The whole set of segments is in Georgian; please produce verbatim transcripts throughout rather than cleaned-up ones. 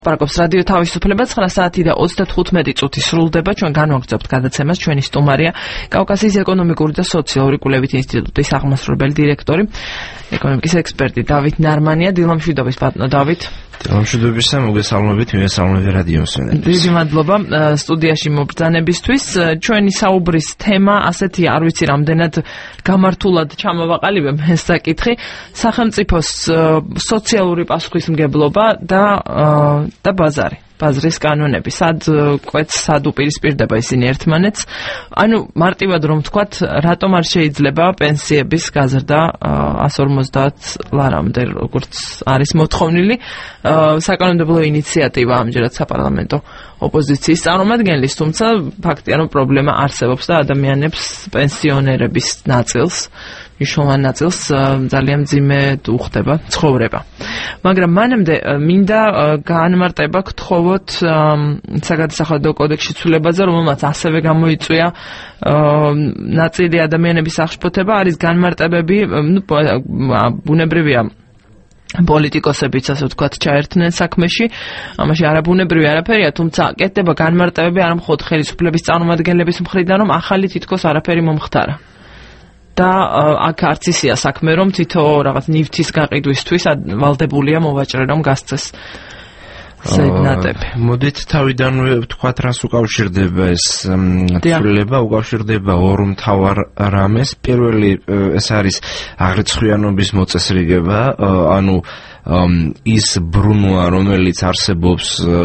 Parkობს რადიო თავისუფლება ცხრა საათი და ოცდათხუთმეტი წუთი სრულდება. ჩვენ განვაგრძობთ გადაცემას. ჩვენი სტუმარია კავკასიის ეკონომიკური და სოციალური კვლევით ინსტიტუტის აღმასრულებელი დირექტორი, ეკონომიკის ექსპერტი დავით ნარმანია. დილამშვიდობის ბატონო დავით. დილამშვიდობისა, მოგესალმებით, მივესალმები რადიო მსმენელებს. დიდი მადლობა სტუდიაში მობრძანებისთვის. ჩვენი საუბრის თემა ასეთი, არ ვიცი რამდენად გამართულად ჩამოვაყალიბებ ეს საკითხი, სახელმწიფოს სოციალური პასუხისმგებლობა და და ბაზარი, ბაზრის კანონები, სად კვეთს, სად უპირისპირდება ისინი ერთმანეთს. ანუ მარტივად რომ ვთქვათ, რატომ არ შეიძლება პენსიების გაზრდა εκατს ორმოცდაათ ლარამდე, როგორც არის მოთხოვნილი, საკანონმდებლო ინიციატივა ამჯერად საპარლამენტო ოპოზიციის წარმომადგენლის, თუმცა ფაქტია, რომ პრობლემა არსებობს და ადამიანებს, პენსიონერების ნაწილს, მნიშვნელოვან ნაწილს ძალიან მძიმედ უხდება ცხოვრება. მაგრამ მანამდე მინდა განმარტება გთხოვოთ საგადასახადო კოდექსში ცვლილებაზე, რომელმაც ასევე გამოიწვია ნაწილი ადამიანების აღშფოთება, არის განმარტებები, ბუნებრივია პოლიტიკოსებიც, ასე ვთქვათ, ჩაერთნენ საქმეში. ამაში არაბუნებრივი არაფერია, თუმცა კეთდება განმარტებები არა მხოლოდ ხელისუფლების წარმომადგენლების მხრიდან, რომ ახალი თითქოს არაფერი მომხდარა. და აქ არც ისია საქმე, რომ თითო რაღაც ნივთის გაყიდვისთვის ვალდებულია მოვაჭრე, რომ გასცეს სეგნატები. მოდით თავიდანვე ვთქვათ, რას უკავშირდება ეს ცვლილება, უკავშირდება ორ მთავარ რამეს. პირველი ეს არის აღრიცხვიანობის მოწესრიგება, ანუ ის ბრუნვა, რომელიც არსებობს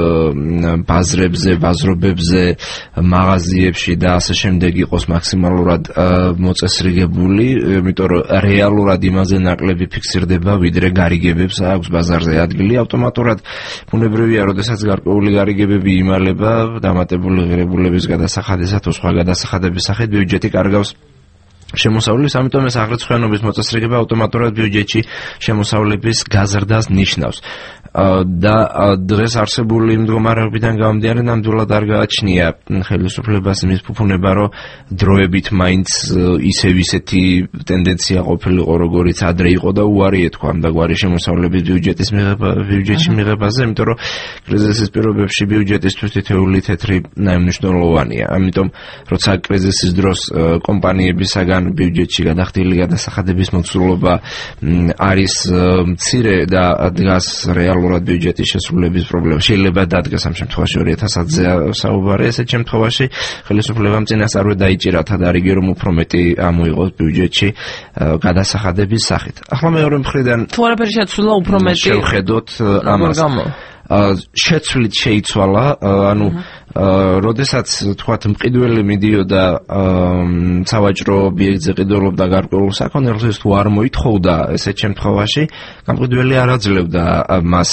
ბაზრებზე, ბაზრობებზე, მაღაზიებში და ასე შემდეგ იყოს მაქსიმალურად მოწესრიგებული, იმიტომ რომ რეალურად იმაზე ნაკლები ფიქსირდება, ვიდრე გარიგებებს აქვს ბაზარზე ადგილი. ავტომატურად ბუნებრივია, როდესაც გარკვეული გარიგებები იმალება დამატებული ღირებულების გადასახადისა თუ სხვა გადასახადების სახით, ბიუჯეტი კარგავს შემოსავლებს, ამიტომ ეს აღრიცხვიანობის მოწესრიგება ავტომატურად ბიუჯეტში შემოსავლების გაზრდას ნიშნავს. და დღეს არსებული მდგომარეობიდან გამომდინარე, ნამდვილად არ გააჩნია ხელისუფლებას იმის ფუფუნება, რომ დროებით მაინც ისევ ისეთი ტენდენცია ყოფილიყო, როგორიც ადრე იყო და უარი ეთქვა ამგვარი შემოსავლების ბიუჯეტის მიღება, ბიუჯეტში მიღებაზე, იმიტომ რომ კრიზისის პირობებში ბიუჯეტისთვის თითოეული თეთრი მნიშვნელოვანია. ამიტომ როცა კრიზისის დროს კომპანიებისაგან ბიუჯეტში გადახდილი გადასახადების მოცულობა არის მცირე და დგას რეალურად ბიუჯეტის შესრულების პრობლემა. შეიძლება დადგას ამ შემთხვევაში ორი ათას ათზე საუბარი, ესეთ შემთხვევაში ხელისუფლებამ წინასწარვე დაიჭირა თადარიგი, რომ უფრო მეტი ამოიღოს ბიუჯეტში გადასახადების სახით. ახლა მეორე მხრიდან თუ არაფერი შეცვლილა, უფრო მეტი შევხედოთ ამას. შეცვლით შეიცვალა, ანუ როდესაც თქვათ მყიდველი მიდიოდა სავაჭრო ობიექტზე ყიდულობდა გარკვეულ საქონელს, თუ არ მოითხოვდა ესეთ შემთხვევაში, გამყიდველი არ აძლევდა მას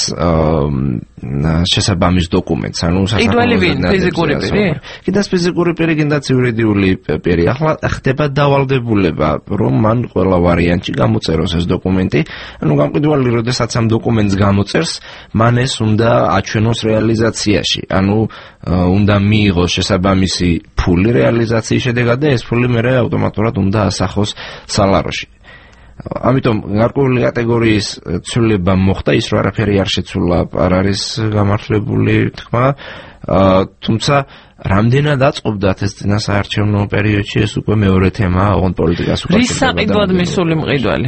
შესაბამის დოკუმენტს, ანუ ყიდველი ვინ? ფიზიკური პირი? კიდაც ფიზიკური პირი, კიდაც იურიდიული პირი. ახლა ხდება დავალდებულება, რომ მან ყველა ვარიანტში გამოწეროს ეს დოკუმენტი. ანუ გამყიდველი როდესაც ამ დოკუმენტს გამოწერს, მან ეს უნდა აჩვენოს რეალიზაციაში. ანუ უნდა მიიღოს შესაბამისი ფული რეალიზაციის შედეგად და ეს ფული მერე ავტომატურად უნდა ასახოს სალაროში. ამიტომ გარკვეული კატეგორიის ცვლილება მოხდა, ის რომ არაფერი არ შეცვლა, არ არის გამართლებული თქმა, თუმცა რამდენად აწყობდათ ეს წინასაარჩევნო პერიოდში, ეს უკვე მეორე თემაა, ოღონდ პოლიტიკას უკავშირდება. რის საყიდლად მისული მყიდველი?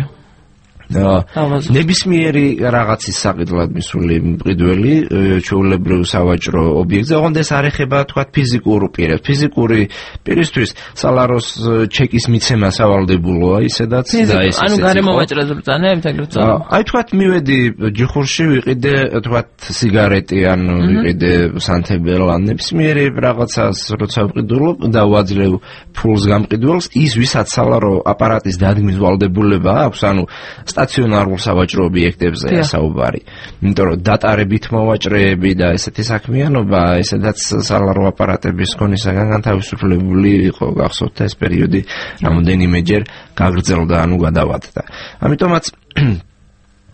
ნებისმიერი რაღაცის საყიდლად მისული მყიდველი ჩვეულებრივ სავაჭრო ობიექტზე, ოღონდ ეს არ ეხება თქვათ ფიზიკურ პირებს. ფიზიკური პირისთვის სალაროს ჩეკის მიცემა სავალდებულოა, ისედაც და ეს ანუ გარემოვაჭრეს ბრძანებთ ეგრეთ წოდებული. აი თქვათ მივედი ჯიხურში, ვიყიდე თქვათ სიგარეტი, ან ვიყიდე სანთებელ, ან ნებისმიერი რაღაცას როცა ვყიდულობ და ვაძლევ ფულს გამყიდველს, ის ვისაც სალარო აპარატის დადგმის ვალდებულება აქვს, ანუ სტაციონარულ სავაჭრო ობიექტებზე საუბარი. იმიტომ რომ დატარებით მოვაჭრეები და ესეთი საქმიანობა, ესედაც სალარო აპარატების ქონისაგან განთავისუფლებული იყო, გახსოვთ ეს პერიოდი რამოდენიმეჯერ გაგრძელდა, ანუ გადავადდა. ამიტომაც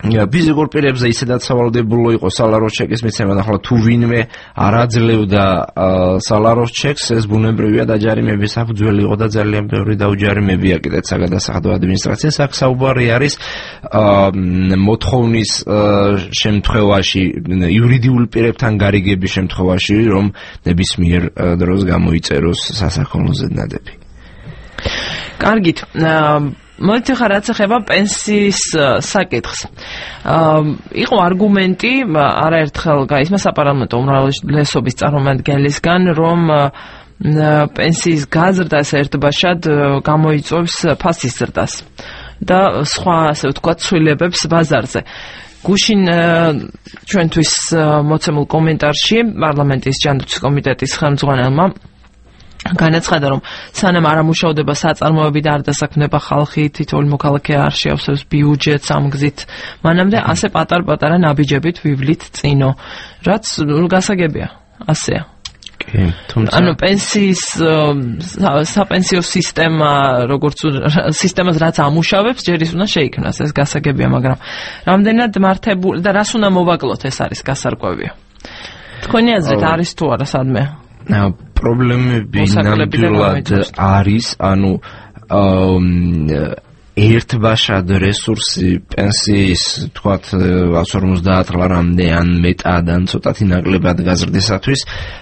ფიზიკურ პირებზე ისედაც სავალდებულო იყო სალაროს ჩეკის მიცემა და ახლა თუ ვინმე არ აძლევდა სალაროს ჩეკს, ეს ბუნებრივია და ჯარიმების საფუძველი იყო და ძალიან ბევრი დაუჯარიმებია კიდეც საგადასახადო ადმინისტრაციას. აქ საუბარი არის მოთხოვნის შემთხვევაში, იურიდიულ პირებთან გარიგების შემთხვევაში, რომ ნებისმიერ დროს გამოიწეროს სასაქონლო ზედნადები. კარგით. მოიცი ხარ რაც ეხება პენსიის საკითხს. იყო არგუმენტი არაერთხელ გაისმა საპარლამენტო უმრავლესობის წარმომადგენლისგან, რომ პენსიის გაზრდა ერთბაშად გამოიწვევს ფასის ზრდას და სხვა ასე ვთქვათ ცვლილებებს ბაზარზე. გუშინ ჩვენთვის მოცემულ კომენტარში პარლამენტის ჯანდაცვის კომიტეტის ხელმძღვანელმა განაცხადა, რომ სანამ არ ამუშავდება საწარმოები და არ დასაქმდება ხალხი, თითოეული მოქალაქე არ შეავსებს ბიუჯეტს ამ გზით, მანამდე ასე პატარ-პატარა ნაბიჯებით ვივლით წინო, რაც გასაგებია, ასეა. ანუ პენსიის საპენსიო სისტემა, როგორც სისტემას რაც ამუშავებს, ჯერ ის უნდა შეიქმნას, ეს გასაგებია, მაგრამ რამდენად მართებული და რას უნდა მოვაკლოთ, ეს არის გასარკვევია. თქვენი აზრით არის თუ არა სადმე? პრობლემები ნამდვილად არის, ანუ ერთბაშად რესურსი პენსიის, თქვათ, ათს ორმოცდაათ ლარამდე ან მეტად, ან ცოტათი ნაკლებად გაზრდისათვის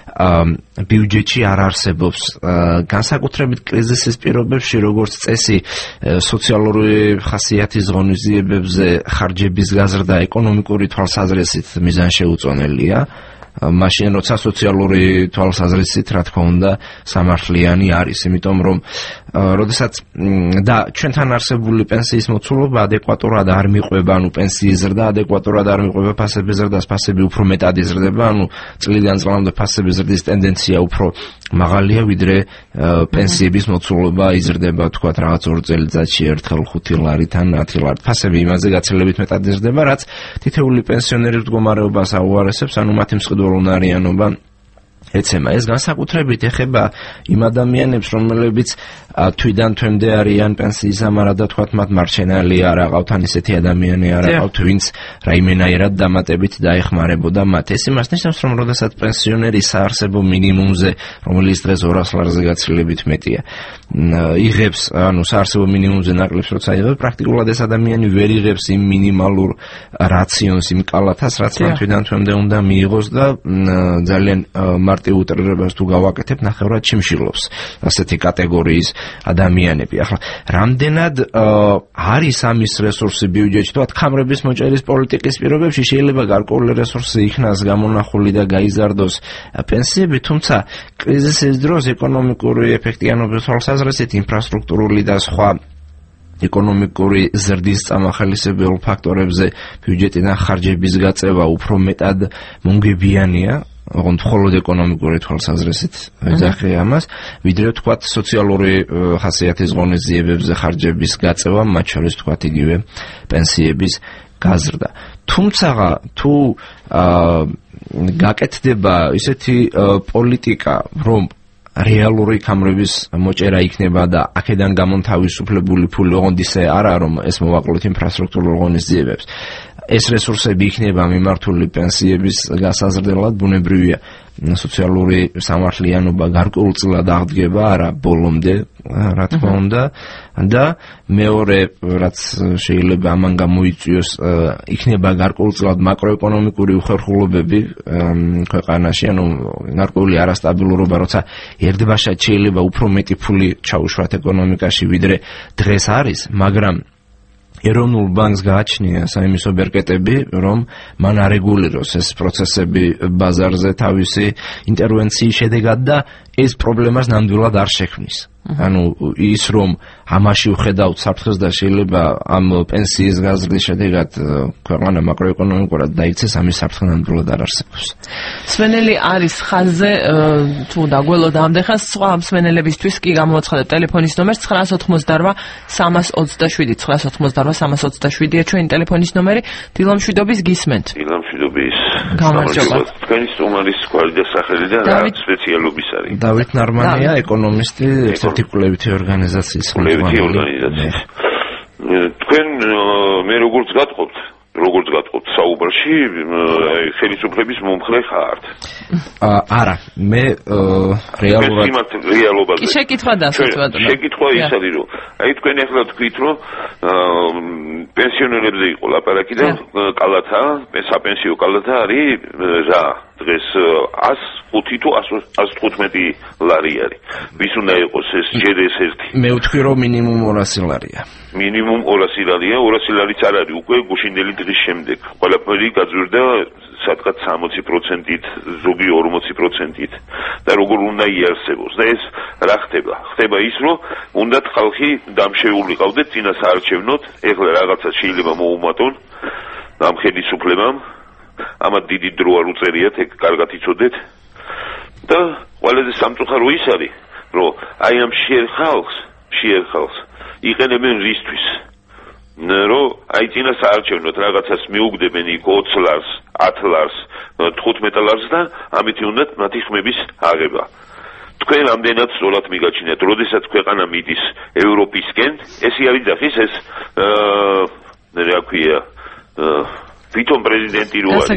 ბიუჯეტში არ არსებობს. განსაკუთრებით კრიზისის პირობებში, როგორც წესი, სოციალური ხასიათის ღონისძიებებზე ხარჯების გაზრდა ეკონომიკური თვალსაზრისით მიზანშეუწონელია. მაშინ როცა სოციალური თვალსაზრისით, რა თქმა უნდა, სამართლიანი არის, იმიტომ რომ როდესაც და ჩვენთან არსებული პენსიის მოცულობა ადეკვატურად არ მიყვება, ანუ პენსიის ზრდა ადეკვატურად არ მიყვება ფასების ზრდას, ფასები უფრო მეტად იზრდება, ანუ წლიდან წლამდე ფასების ზრდის ტენდენცია უფრო მაღალია, ვიდრე პენსიების მოცულობა იზრდება, თქვათ, რაღაც ორ წელიწადში ერთხელ ხუთი ლარით ან ათი ლარით. ფასები იმაზე გაცილებით მეტად იზრდება, რაც თითოეული პენსიონერის მდგომარეობას აუარესებს, ანუ მათი მწყდროუნარიანობა ეცემა. ეს განსაკუთრებით ეხება იმ ადამიანებს, რომლებიც თვიდან თვემდე არიან პენსიის ამარა და თქვათ მათ მარჩენალი არ აყავთ, ან ისეთი ადამიანი არ აყავთ, ვინც რაიმენაირად დამატებით დაეხმარებოდა მათ. ეს იმას ნიშნავს, რომ როდესაც პენსიონერი საარსებო მინიმუმზე, რომელიც დღეს ორას ლარზე გაცილებით მეტია, იღებს, ანუ საარსებო მინიმუმზე ნაკლებს როცა იღებს, პრაქტიკულად ეს ადამიანი ვერ იღებს იმ მინიმალურ რაციონს, იმ კალათას, რაც მან თვიდან თვემდე უნდა მიიღოს და ძალიან მარტივ უტრირებას თუ გავაკეთებ, ნახევრად ჩიმშილობს ასეთი კატეგორიის ადამიანები. ახლა რამდენად არის ამის რესურსი ბიუჯეტში, თქვათ, ქამრების მოჭერის პოლიტიკის პირობებში შეიძლება გარკვეული რესურსი იქნას გამონახული და გაიზარდოს პენსიები, თუმცა კრიზისის დროს ეკონომიკური ეფექტიანობის თვალსაზრისით ინფრასტრუქტურული და სხვა ეკონომიკური ზრდის წამახალისებელ ფაქტორებზე ბიუჯეტიდან ხარჯების გაწევა უფრო მეტად მომგებიანია, ოღონდ მხოლოდ ეკონომიკური თვალსაზრისით ვეძახე ამას, ვიდრე თქვათ სოციალური ხასიათის ღონისძიებებზე ხარჯების გაწევა, მათ შორის თქვათ იგივე პენსიების გაზრდა. თუმცა თუ გაკეთდება ისეთი პოლიტიკა, რომ რეალური ქამრების მოჭერა იქნება და აქედან გამონთავისუფლებული ფული, ოღონდ ისე არა, რომ ეს მოვაკლოთ ინფრასტრუქტურულ ღონისძიებებს, ეს რესურსები იქნება მიმართული პენსიების გასაზრდელად, ბუნებრივია სოციალური სამართლიანობა გარკვეულწილად აღდგება, არა ბოლომდე, რა თქმა უნდა, და მეორე, რაც შეიძლება ამან გამოიწვიოს, იქნება გარკვეულწილად მაკროეკონომიკური უხერხულობები ქვეყანაში, ანუ გარკვეული არასტაბილურობა, როცა ერთბაშად შეიძლება უფრო მეტი ფული ჩაუშვათ ეკონომიკაში, ვიდრე დღეს არის, მაგრამ ეროვნულ ბანკს გააჩნია საიმისო ბერკეტები, რომ მან არეგულიროს ეს პროცესები ბაზარზე თავისი ინტერვენციის შედეგად და ეს პრობლემას ნამდვილად არ შექმნის. ანუ ის რომ ამაში ვხედავთ საფრთხეს და შეიძლება ამ პენსიის გაზრდის შედეგად ქვეყანა მაკროეკონომიკურად დაიქცეს, ამის საფრთხე ნამდვილად არ არსებობს. მსმენელი არის ხაზზე, თუ დაგველოდა ამდეხას, სხვა მსმენელებისთვის კი გამოაცხადეთ ტელეფონის ნომერს ცხრაას ოცდაოთხმოცდაორვა სამას ოცდაშვიდი ცხრაას ოცდაოთხმოცდაორვა სამას ოცდაშვიდია ჩვენი ტელეფონის ნომერი. დილამშვიდობის გისმენთ. დილამშვიდობის. გამარჯობა. თქვენი სტუმარის კვალი და სახელი და რა სპეციალობის არის? დავით ნარმანია, ეკონომისტი, ერთ-ერთი კვლევითი ორგანიზაციის კვლევითი ორგანიზაციის. თქვენ მე როგორც გათხოვთ, როგორც გათხოვთ საუბარში ხელისუფლების მომხრე ხართ. არა, მე რეალურად რეალობაზე. შეკითხვა დასვით ბატონო. შეკითხვა ის არის, რომ აი თქვენ ახლა თქვით, რომ პენსიონერებზე იყო ლაპარაკი და კალათა, საპენსიო კალათა არის რა, დღეს ას ხუთი თუ ას თხუთმეტი ლარი არის. ვის უნდა იყოს ეს ჯერ ეს ერთი? მე ვთქვი, რომ მინიმუმ ორასი ლარია. მინიმუმ ორასი ლარია, ორასი ლარიც არ არის უკვე გუშინდელი დღის შემდეგ. ყველაფერი გაძვირდა სადღაც სამოცი პროცენტით, ზოგი ორმოცი პროცენტით და როგორ უნდა იარსებოს და ეს რა ხდება? ხდება ის, რომ უნდათ ხალხი დამშეულიყავდეთ წინა საარჩევნოდ, ეხლა რაღაცა შეიძლება მოუმატონ ამ ხელისუფლებამ. ამათ დიდი დრო არ უწერიათ, ეგ კარგად იცოდეთ და ყველაზე სამწუხარო ის არის, რომ აი ამ შეერ ხალხს, შეერ ხალხს იყენებენ რისთვის, რომ აი წინა საარჩევნოდ რაღაცას მიუგდებენ იქ ოცი ლარს, ათი ლარს, თხუთმეტი ლარს და ამით უნდათ მათი ხმების აღება. თქვენ ამდენად სწორად მიგაჩნიათ, როდესაც ქვეყანა მიდის ევროპისკენ, ესე არის ძახის ეს აა რა ქვია თვითონ პრეზიდენტი რო არის.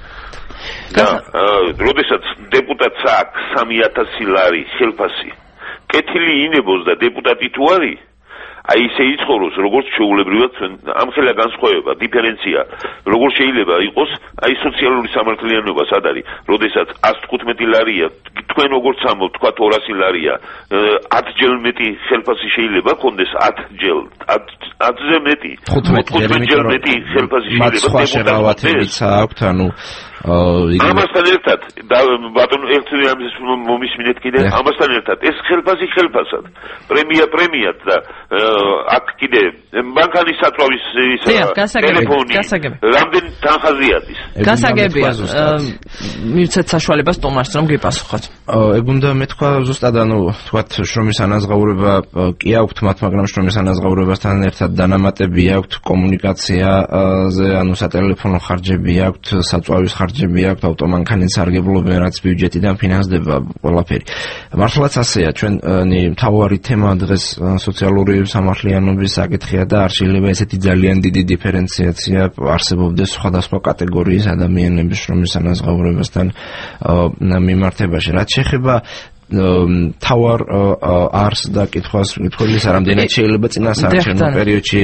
და როდესაც დეპუტატს აქვს სამი ათასი ლარი ხელფასი, კეთილი ინებოს და დეპუტატი თუ არის, აი ისე იცხოვროს, როგორც ჩვეულებრივად ამ ხელა განსხვავება, დიფერენცია, როგორ შეიძლება იყოს, აი სოციალური სამართლიანობა სად არის, როდესაც ას თხუთმეტი ლარია, თქვენ როგორც ამბობთ, თქვა ორასი ლარია, ათი ჯერ მეტი ხელფასი შეიძლება კონდეს ათი ჯერ, ათზე მეტი, თხუთმეტი ჯერ მეტი ხელფასი შეიძლება დეპუტატებიც აქვთ, ანუ ამასთან ერთად ბატონო ერთი ამის მომისმინეთ კიდე ამასთან ერთად ეს ხელფასი ხელფასად პრემია პრემიად და აქ კიდე ბანკანის საწვავის ტელეფონი რამდენ თანხაზე არის გასაგებია მივცეთ საშუალებას ტომარს რომ გიპასუხოთ ეგ უნდა მეთქვა ზუსტად ანუ თქვათ შრომის ანაზღაურება კი აქვთ მათ მაგრამ შრომის ანაზღაურებასთან ერთად დანამატები აქვთ კომუნიკაციაზე ანუ სატელეფონო ხარჯები აქვთ საწვავის ხარჯები აქვთ ავტომანქანის სარგებლობენ რაც ბიუჯეტიდან ფინანსდება ყველაფერი მართლაც ასეა ჩვენი მთავარი თემა დღეს სოციალური სამართლიანობის საკითხია და არ შეიძლება ესეთი ძალიან დიდი დიფერენციაცია არსებობდეს სხვადასხვა კატეგორიის ადამიანების შრომის ანაზღაურებასთან მიმართებაში რაც შეეხება თავარ არს და კითხვას მითხოვლის რამდენად შეიძლება წინა საარჩევნო პერიოდში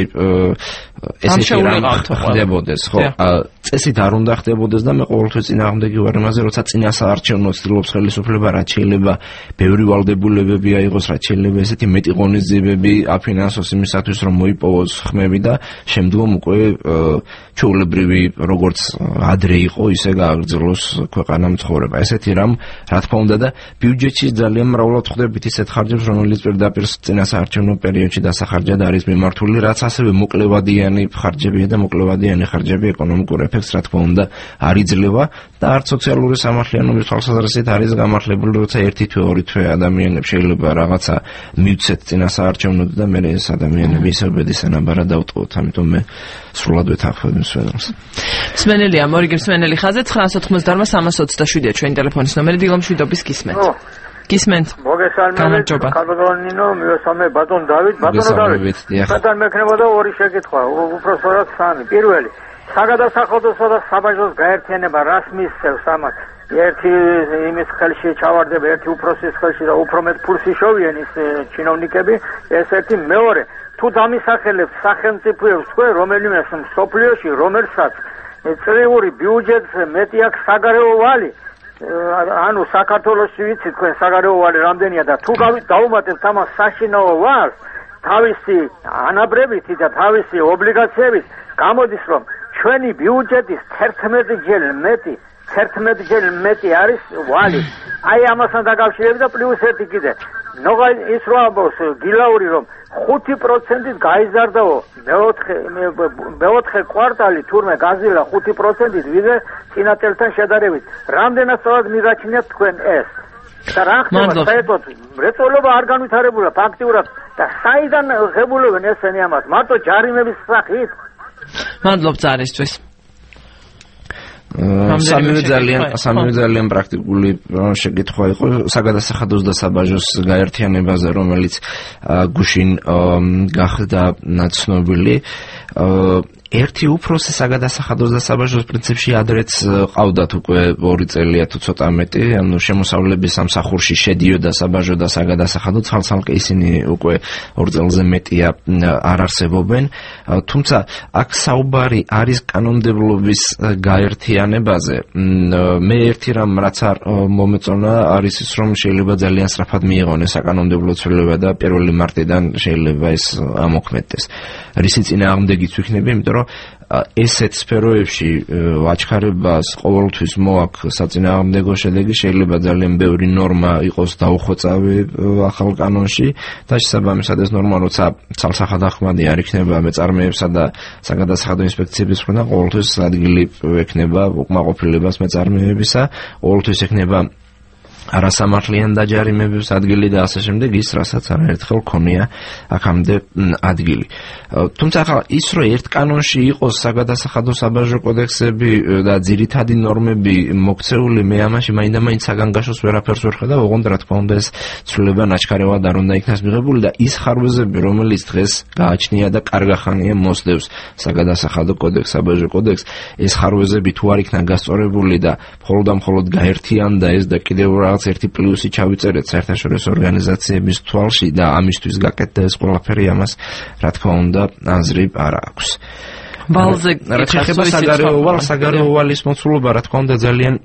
ესე ხდებოდეს ხო წესით არ უნდა ხდებოდეს და მე ყოველთვის წინააღმდეგი ვარ იმაზე როცა წინა საარჩევნო ცდილობს ხელისუფლება რაც შეიძლება ბევრი ვალდებულებები აიღოს რაც შეიძლება ესეთი მეტი ღონისძიებები აფინანსოს იმისათვის რომ მოიპოვოს ხმები და შემდგომ უკვე ჩვეულებრივი როგორც ადრე იყო ისე გააგრძელოს ქვეყანა მცხოვრება ესეთი რამ რა თქმა უნდა და ბიუჯეტში ძალიან მრავლად ხდებით ისეთ ხარჯებს რომელიც პირდაპირ წინა საარჩევნო პერიოდში დასახარჯად არის მიმართული რაც ასევე მოკლევადიანი ხარჯებია და მოკლევადიანი ხარჯები ეკონომიკურ ეფექტს რა თქმა უნდა არ იძლევა და არც სოციალური სამართლიანობის თვალსაზრისით არის გამართლებული როცა ერთი თვე ორი თვე ადამიანებს შეიძლება რაღაცა მივცეთ წინა საარჩევნოდ და მე ეს ადამიანები ისევ ბედის ანაბარად დავტოვოთ ამიტომ მე სრულად ვეთანხმები მსმენელს მსმენელია მორიგი მსმენელი ხაზე ცხრაას ოცდაოთხმოცდაosem სამას ოცდაშვიდია ჩვენი ტელეფონის ნომერი დილომშვიდობის გისმენთ გისმენთ მოგესალმებით კაბადონინო მივესალმე ბატონ დავით ბატონო დავით საერთოდ მექნებოდა ორი შეკითხვა უпроსტად სამი პირველი საგადასახადოსა და საბაჟოს გაერთიანება რას მისცემს ამას ერთი იმის ხელში ჩავარდება ერთი უფროსის ხელში და უფრო მეტ ფულს იშოვიან ის ჩინოვნიკები ეს ერთი მეორე თუ დამისახელებს სახელმწიფოებს თქვენ რომელიმე სოფლიოში რომელსაც წრიული ბიუჯეტზე მეტი აქვს საგარეო ვალი ანუ საქართველოში ვიცი თქვენ საგარეო ვალი რამდენია და თუ დავუმატებთ ამას საშინაო ვალს თავისი ანაბრებითი და თავისი ობლიგაციებით გამოდის რომ ჩვენი ბიუჯეტის თერთმეტი ჯერ მეტი თერთმეტი ჯერ მეტი არის ვალი აი ამასთან დაკავშირებით და პლუს ერთი კიდე ნოღა ის რო ამბობს გილაური რომ ხუთი პროცენტით გაიზარდაო მეოთხე მეოთხე კვარტალი თურმე გაზილა ხუთი პროცენტით ვიდრე წინა წელთან შედარებით რამდენად სწორად მიგაჩნიათ თქვენ ეს და რა ხდება საერთოდ მრეწველობა არ განვითარებულა ფაქტიურად და საიდან ღებულობენ ესენი ამას მარტო ჯარიმების სახით მადლობ ზარისთვის სამივე ძალიან სამივე ძალიან პრაქტიკული შეკითხვა იყო საგადასახადოს და საბაჟოს გაერთიანებაზე რომელიც გუშინ გახდა ცნობილი ერთი უფროსი საგადასახადოს და საბაჟოს პრინციპში ადრეც ყავდათ უკვე ორი წელია თუ ცოტა მეტი, ანუ შემოსავლების სამსახურში შედიოდა საბაჟო და საგადასახადო, ცალ-ცალკე ისინი უკვე ორ წელზე მეტია არ არსებობენ, თუმცა აქ საუბარი არის კანონმდებლობის გაერთიანებაზე. მე ერთი რამ რაც არ მომეწონა არის ის, რომ შეიძლება ძალიან სწრაფად მიიღონეს საკანონმდებლო ცვლილება და პირველი მარტიდან შეიძლება ეს ამოქმედდეს. რისი წინააღმდეგიც ვიქნები, იმიტომ რომ ესეთ სფეროებში აჩქარებას ყოველთვის მოაქვს საწინააღმდეგო შედეგი, შეიძლება ძალიან ბევრი ნორმა იყოს დაუხვეწავი ახალ კანონში და შესაბამისად ეს ნორმა როცა ცალსახადახმადი არ იქნება მეწარმეებსა და საგადასახადო ინსპექციების მხრიდან, ყოველთვის ადგილი ექნება უკმაყოფილებას მეწარმეებისა, ყოველთვის ექნება არასამართლიან დაჯარიმებებს ადგილი და ასე შემდეგ, ის რასაც არაერთხელ ქონია აქამდე ადგილი. თუმცა ახლა ის რომ ერთ კანონში იყოს საგადასახადო საბაჟო კოდექსები და ძირითადი ნორმები მოქცეული, მე ამაში მაინდა-მაინც საგანგაშოს ვერაფერს ვერ ხედავ, ოღონდ რა თქმა უნდა ეს ცვლილება ნაჩქარევად არ უნდა იქნას მიღებული და ის ხარვეზები, რომელიც დღეს გააჩნია და კარგახანია მოსდევს საგადასახადო კოდექს, საბაჟო კოდექს, ეს ხარვეზები თუ არ იქნა გასწორებული და მხოლოდ და მხოლოდ გაერთიანდა ეს და კიდევ ერთი პლუსი ჩავიწერეთ საერთაშორისო ორგანიზაციების თვალში და ამისთვის გაკეთდა ეს ყველაფერი, ამას რა თქმა უნდა აზრი არ აქვს. ბალზე რაც ეხება საგარეო ვალს, საგარეო ვალის მოცულობა რა თქმა უნდა ძალიან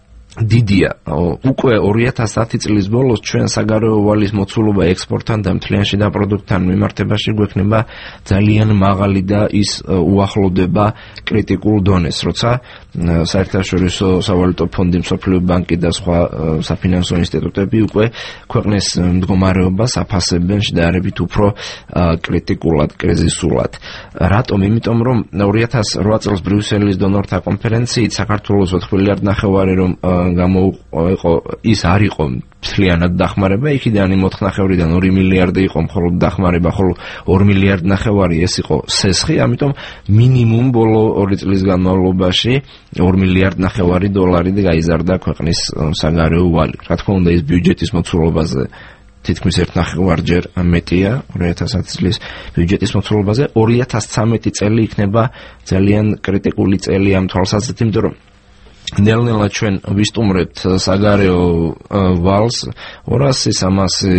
დიდია. უკვე ორი ათას ათი წლის ბოლოს ჩვენ საგარეო ვალის მოცულობა ექსპორტთან და მთლიან შიდა პროდუქტთან მიმართებაში გვექნება ძალიან მაღალი და ის უახლოვდება კრიტიკულ დონეს, როცა საერთაშორისო სავალუტო ფონდი, მსოფლიო ბანკი და სხვა საფინანსო ინსტიტუტები უკვე ქვეყნის მდგომარეობას აფასებენ შედარებით უფრო კრიტიკულად, კრიზისულად. რატომ? იმიტომ რომ ორი ათას რვა წელს ბრიუსელის დონორთა კონფერენციით საქართველოს ოთხ მილიარდ ნახევარი რომ გამოიყო, ის არ იყო მთლიანად დახმარება, იქიდან იმ ოთხ ნახევრიდან ორი მილიარდი იყო მხოლოდ დახმარება, ხოლო ორი მილიარდ ნახევარი ეს იყო სესხი, ამიტომ მინიმუმ ბოლო ორი წლის განმავლობაში ორი მილიარდ ნახევარი დოლარი გაიზარდა ქვეყნის საგარეო ვალი. რა თქმა უნდა ის ბიუჯეტის მოცულობაზე თითქმის ერთ ნახევარჯერ მეტია, ორი ათას ათი წლის ბიუჯეტის მოცულობაზე. ორი ათას ცამეტი წელი იქნება ძალიან კრიტიკული წელი ამ თვალსაზრისით, იმიტომ რომ ნელ-ნელა ჩვენ ვისტუმრებთ საგარეო ვალს ორასი სამასი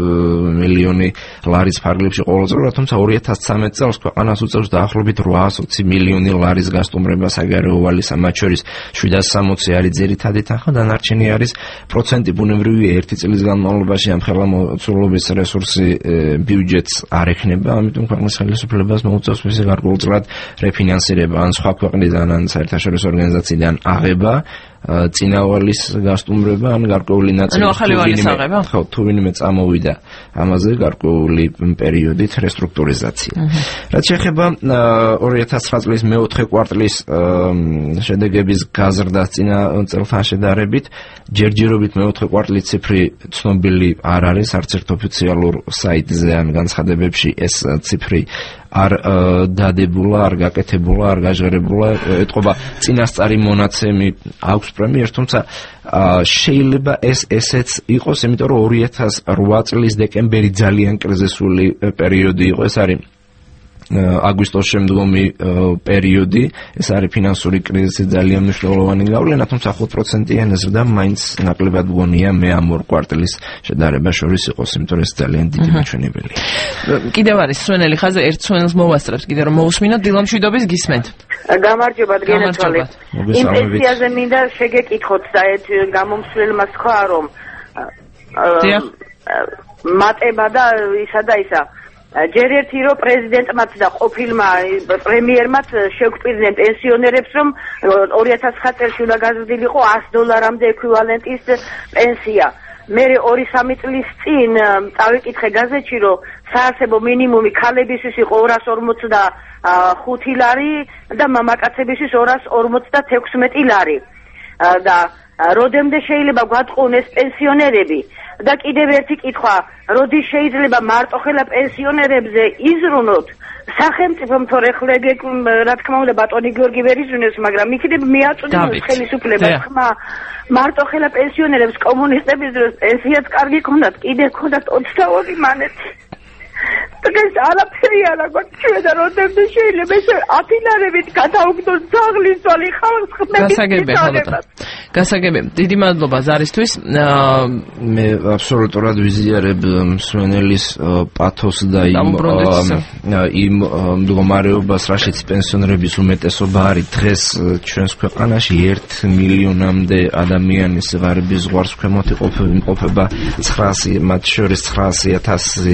მილიონი ლარის ფარგლებში ყოველწლიურად, თუმცა ორი ათას ცამეტი წელს ქვეყანას უწევს დაახლოებით რვაას ოცი მილიონი ლარის გასტუმრება საგარეო ვალის, მათ შორის შვიდას სამოცი არის ძირითადი თანხა, დანარჩენი არის პროცენტი. ბუნებრივია ერთი წლის განმავლობაში ამ ხელმოცულობის რესურსი ბიუჯეტს არ ექნება, ამიტომ ქვეყნის ხელისუფლებას მოუწევს მისი გარკვეულწილად რეფინანსირება ან სხვა ქვეყნიდან ან საერთაშორისო ორგანიზაციიდან აღება წინავალის გასტუმრება ან გარკვეული ნაწილი. ანუ ახალი ვალის აღება? ხო, თუ ვინმე წამოვიდა ამაზე გარკვეული პერიოდით რესტრუქტურიზაცია. რაც შეეხება ორი ათას ცხრა წლის მეოთხე კვარტლის შედეგების გაზრდას წინა წელთან შედარებით, ჯერჯერობით მეოთხე კვარტლის ციფრი ცნობილი არ არის, არც ერთ ოფიციალურ საიტზე ან განცხადებებში ეს ციფრი არ დადებულა, არ გაკეთებულა, არ გაჟღერებულა, ეთყობა წინასწარი მონაცემი აქვს პრემიერს, თუმცა შეიძლება ეს ესეც იყოს, იმიტომ რომ ორი ათას რვა წლის დეკემბერი ძალიან კრიზისული პერიოდი იყო, ეს არის აგვისტოს შემდგომი პერიოდი, ეს არის ფინანსური კრიზისი ძალიან მნიშვნელოვანი გავლენა, თუმცა ხუთ პროცენტიანი ზრდა მაინც ნაკლებად მგონია მე ამ ორ კვარტლის შედარება შორის იყოს, იმიტომ რომ ეს ძალიან დიდი მაჩვენებელია. კიდევ არის სვენელი ხაზი, ერთ სვენელს მოვასწრებთ, კიდევ რომ მოусმინოთ დილამშვიდობის გისმენთ. გამარჯობათ, გენაცვალეთ. იმპრესიაზე მინდა შეგეკითხოთ და ერთ გამომსვლელმა სხვა რომ მატება და ისა და ისა ჯერ ერთი რომ პრეზიდენტმაც და ყოფილმა პრემიერმაც შეგვწირდნენ პენსიონერებს, რომ ორი ათას ცხრა წელს უნდა გაზრდილიყო ასი დოლარამდე ექვივალენტის პენსია. მე ორი სამი წლის წინ წავიკითხე გაზეთში, რომ საარსებო მინიმუმი ქალებისთვის იყო ორას ორმოცდახუთი ლარი და მამაკაცებისთვის ორას ორმოცდათექვსმეტი ლარი. და როდემდე შეიძლება გვატყუნეს პენსიონერები? და კიდევ ერთი კითხვა, როდის შეიძლება მარტოხელა პენსიონერებზე იზრუნოთ სახელმწიფომ, თორე ხლე რა თქმა უნდა ბატონი გიორგი ვერ იზრუნებს, მაგრამ იქნებ მიაწვდოს ხელისუფლებას ხმა მარტოხელა პენსიონერებს კომუნისტების დროს პენსიაც კარგი ქონდათ, კიდე ქონდათ ოცდაორი მანეთი. დღეს არაფერი არ აქვს ჩვენ და როდემდე შეიძლება ეს აფინარებით გადაუგდოს ძაღლის ძვალი ხალხს ხმების გასაგები დიდი მადლობა ზარისთვის მე აბსოლუტურად ვიზიარებ მსმენელის პათოს და იმ იმ მდგომარეობას რაშიც პენსიონერების უმეტესობა არის დღეს ჩვენს ქვეყანაში ერთ მილიონამდე ადამიანის ღარიბის ზღვარს ქვემოთ იმყოფება ცხრაასი მათ შორის ცხრაასი ათასი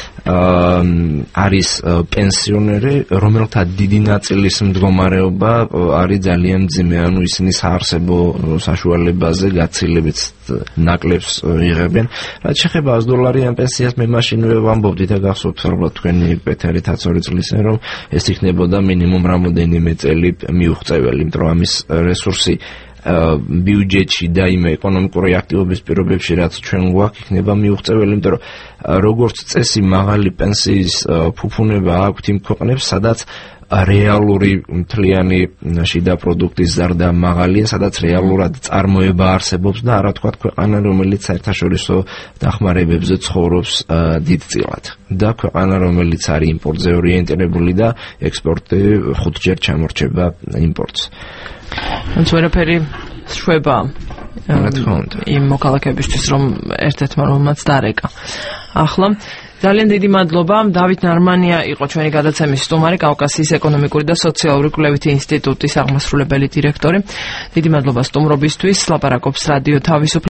არის პენსიონერი, რომელთა დიდი ნაწილის მდგომარეობა არის ძალიან მძიმე, ანუ ისინი საარსებო საშუალებაზე გაცილებით ნაკლებს იღებენ. რაც შეეხება ას დოლარიან პენსიას, მე მაშინვე ვამბობდი და გახსოვთ, რომ თქვენი პეთერი თაცორი წლის რომ ეს იქნებოდა მინიმუმ რამოდენიმე წელი მიუღწეველი, იმიტომ რომ ამის რესურსი ბიუჯეტში და იმ ეკონომიკური აქტივობის პირობებში რაც ჩვენ გვაქვს იქნება მიუღწეველი, იმიტომ რომ როგორც წესი მაღალი პენსიის ფუფუნება აქვთ იმ ქვეყნებს, სადაც რეალური მთლიანი შიდა პროდუქტის ზრდა მაღალია, სადაც რეალურად წარმოება არსებობს და არა თქვა ქვეყანა, რომელიც საერთაშორისო დახმარებებზე ცხოვრობს დიდწილად და ქვეყანა, რომელიც არის იმპორტზე ორიენტირებული და ექსპორტი ხუთჯერ ჩამორჩება იმპორტს. ანუ ვერაფერი შვება იმ მოქალაქეებისთვის, რომ ერთ-ერთმა რომელმაც დარეკა. ახლა ძალიან დიდი მადლობა. დავით ნარმანია იყო ჩვენი გადაცემის სტუმარი, კავკასიის ეკონომიკური და სოციალური კვლევითი ინსტიტუტის აღმასრულებელი დირექტორი. დიდი მადლობა სტუმრობისთვის. ლაპარაკობს რადიო თავისუფლება.